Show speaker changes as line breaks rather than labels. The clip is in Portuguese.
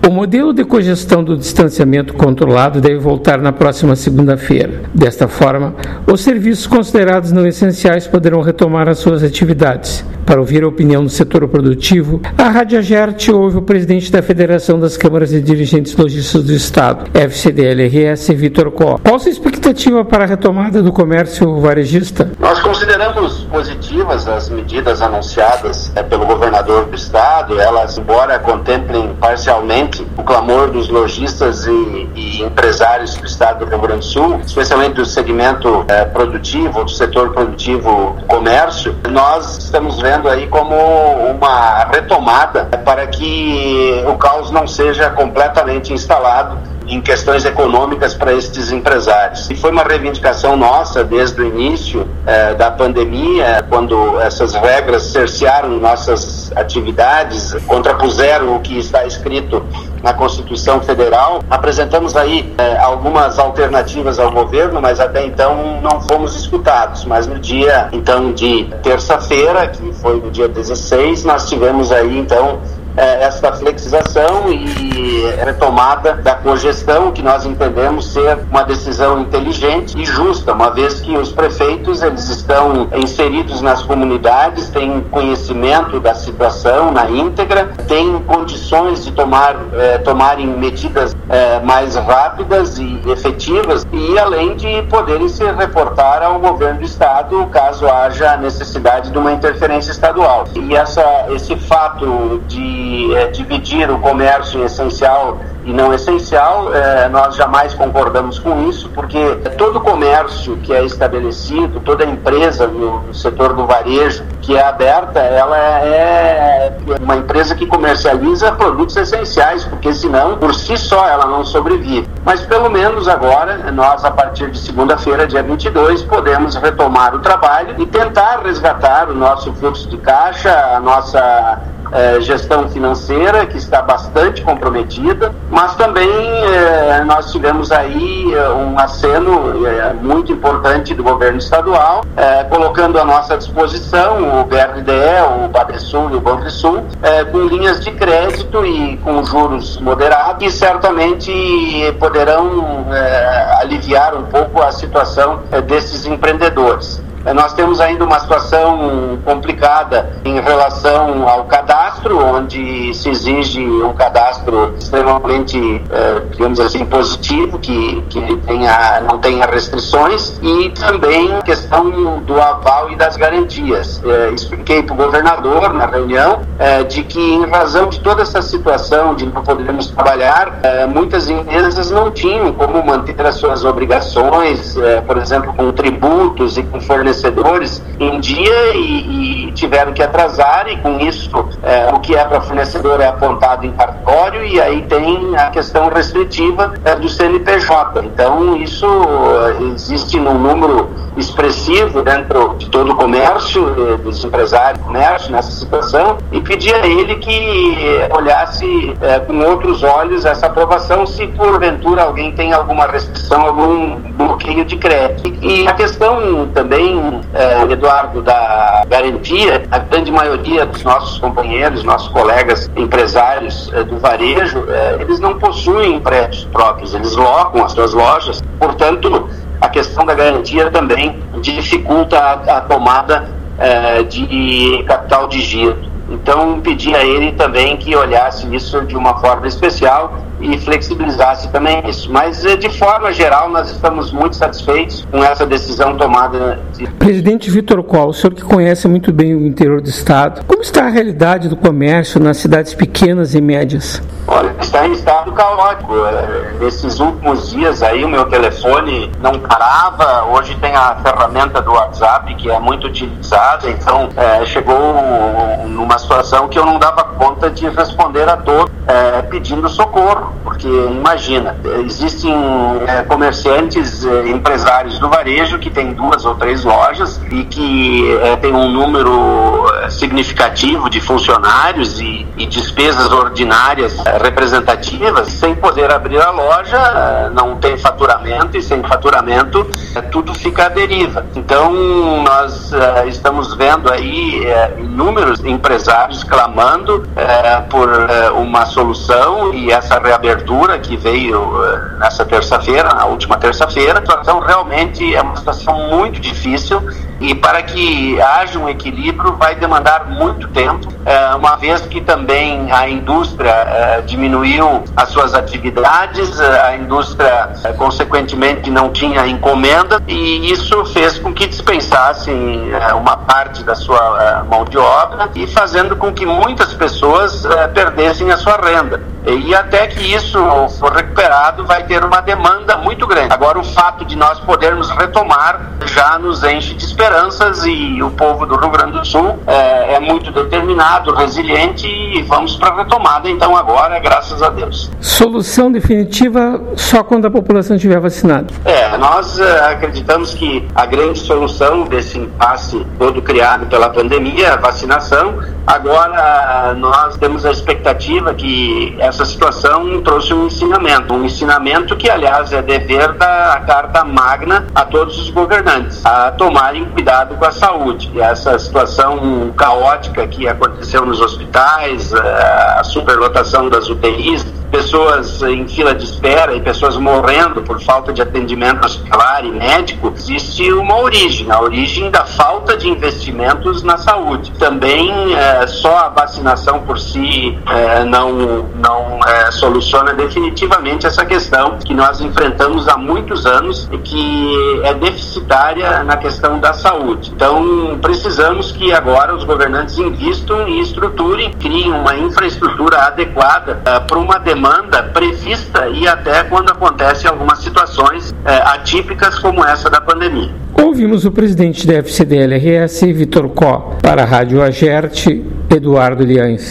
O modelo de cogestão do distanciamento controlado deve voltar na próxima segunda-feira. Desta forma, os serviços considerados não essenciais poderão retomar as suas atividades. Para ouvir a opinião do setor produtivo, a Rádio Agerte ouve o presidente da Federação das Câmaras de Dirigentes Lojistas do Estado, FCDL-RS, Vitor Coll. Qual a sua expectativa para a retomada do comércio varejista?
Nós consideramos positivas as medidas anunciadas pelo governador do Estado. Elas, embora contemplem parcialmente o clamor dos lojistas e empresários do Estado do Rio Grande do Sul, especialmente do segmento produtivo, do setor produtivo do comércio, nós estamos vendo aí como uma retomada para que o caos não seja completamente instalado em questões econômicas para estes empresários. E foi uma reivindicação nossa desde o início da pandemia, quando essas regras cercearam nossas atividades, contrapuseram o que está escrito na Constituição Federal. Apresentamos aí algumas alternativas ao governo, mas até então não fomos escutados. Mas no dia, então, de terça-feira, que foi no dia 16, nós tivemos aí, então, esta flexização e retomada da cogestão, que nós entendemos ser uma decisão inteligente e justa, uma vez que os prefeitos eles estão inseridos nas comunidades, têm conhecimento da situação na íntegra, têm condições de tomarem medidas mais rápidas e efetivas, e além de poderem se reportar ao governo do Estado caso haja necessidade de uma interferência estadual. E esse fato de dividir o comércio em essencial e não essencial, nós jamais concordamos com isso, porque todo comércio que é estabelecido, toda empresa no setor do varejo que é aberta, ela é uma empresa que comercializa produtos essenciais, porque senão, por si só, ela não sobrevive. Mas pelo menos agora, nós a partir de segunda-feira, dia 22, podemos retomar o trabalho e tentar resgatar o nosso fluxo de caixa, a nossa gestão financeira, que está bastante comprometida, mas também nós tivemos aí um aceno muito importante do governo estadual, colocando à nossa disposição o BRDE, o Badesul e o Banrisul, com linhas de crédito e com juros moderados, que certamente poderão aliviar um pouco a situação desses empreendedores. Nós temos ainda uma situação complicada em relação ao cadastro, onde se exige um cadastro extremamente, digamos assim, positivo, que não tenha restrições, e também a questão do aval e das garantias. Expliquei para o governador na reunião de que, em razão de toda essa situação de não podermos trabalhar, muitas empresas não tinham como manter as suas obrigações, por exemplo, com tributos e com fornecedores em dia, e tiveram que atrasar, e com isso o que é para fornecedor é apontado em cartório, e aí tem a questão restritiva do CNPJ. Então isso existe num número expressivo dentro de todo o comércio, dos empresários do comércio nessa situação, e pedir a ele que olhasse com outros olhos essa aprovação, se porventura alguém tem alguma restrição, algum bloqueio de crédito. E a questão também, Eduardo, da garantia, a grande maioria dos nossos companheiros, nossos colegas empresários do varejo, eles não possuem prédios próprios, eles locam as suas lojas, portanto, a questão da garantia também dificulta a tomada de capital de giro. Então, pedi a ele também que olhasse isso de uma forma especial e flexibilizasse também isso. Mas, de forma geral, nós estamos muito satisfeitos com essa decisão tomada.
Presidente Vitor Coll, o senhor que conhece muito bem o interior do Estado, como está a realidade do comércio nas cidades pequenas e médias?
Olha, está em estado caótico. Nesses últimos dias aí o meu telefone não parava. Hoje tem a ferramenta do WhatsApp, que é muito utilizada, então chegou numa situação que eu não dava conta de responder a todos pedindo socorro. porque imagina, existem comerciantes, empresários do varejo que têm 2 ou 3 lojas e que têm um número significativo de funcionários e despesas ordinárias representativas, sem poder abrir a loja, não tem faturamento, e sem faturamento tudo fica à deriva. Então nós estamos vendo aí inúmeros empresários clamando por uma solução, e essa reabertura que veio nessa terça-feira, na última terça-feira. A situação realmente é uma situação muito difícil, e para que haja um equilíbrio vai demandar muito tempo, uma vez que também a indústria diminuiu as suas atividades, a indústria consequentemente não tinha encomenda, e isso fez com que dispensassem uma parte da sua mão de obra, e fazendo com que muitas pessoas perdessem a sua renda. E até que isso for recuperado, vai ter uma demanda muito grande. Agora, o fato de nós podermos retomar já nos enche de esperanças, e o povo do Rio Grande do Sul é muito determinado, resiliente, e vamos para a retomada então agora, graças a Deus.
Solução definitiva só quando a população estiver vacinada.
Nós acreditamos que a grande solução desse impasse todo criado pela pandemia é a vacinação. Agora, nós temos a expectativa que essa situação trouxe um ensinamento que, aliás, é dever da Carta Magna a todos os governantes, a tomarem cuidado com a saúde. E essa situação caótica que aconteceu nos hospitais, a superlotação das UTIs, pessoas em fila de espera e pessoas morrendo por falta de atendimento hospitalar e médico, existe uma origem, a origem da falta de investimentos na saúde. Também só a vacinação por si não soluciona definitivamente essa questão que nós enfrentamos há muitos anos e que é deficitária na questão da saúde. Então, precisamos que agora os governantes invistam e estruturem, criem uma infraestrutura adequada para uma demanda prevista, e até quando acontecem algumas situações atípicas como essa da pandemia.
Ouvimos o presidente da FCDL-RS, Vitor Có. Para a Rádio Agerte, Eduardo Liães.